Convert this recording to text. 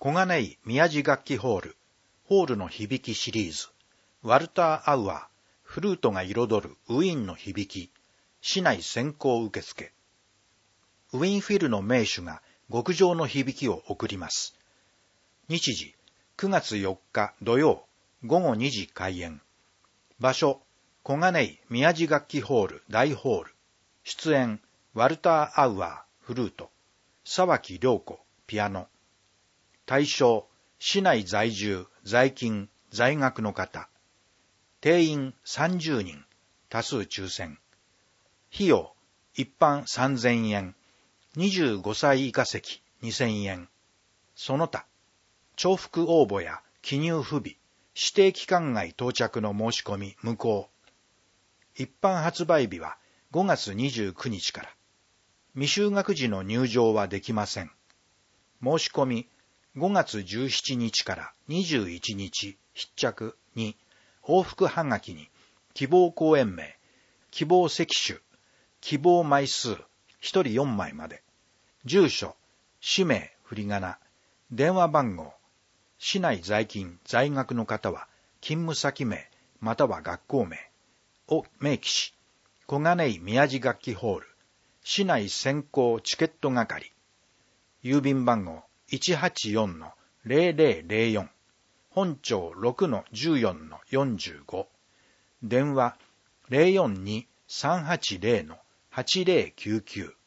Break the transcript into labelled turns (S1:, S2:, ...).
S1: 小金井宮地楽器ホールの響きシリーズ、ワルター・アウアー、フルートが彩るウィーンの響き、市内先行受付。ウィーンフィルの名手が極上の響きを送ります。日時、9月4日土曜、午後2時開演。場所、小金井宮地楽器ホール大ホール。出演、ワルター・アウアー、フルート。沢木良子、ピアノ。対象、市内在住、在勤、在学の方。定員30人、多数抽選。費用、一般3000円、25歳以下席2000円。その他、重複応募や記入不備、指定期間外到着の申し込み無効。一般発売日は5月29日から。未就学時の入場はできません。申し込み5月17日から21日必着に往復はがきに希望公演名、希望席種、希望枚数1人4枚まで、住所、氏名、振り仮名、電話番号、市内在勤、在学の方は勤務先名または学校名を明記し、小金井宮地楽器ホール、市内先行チケット係、郵便番号184-0004、本町 6-14-45、電話 042-380-8099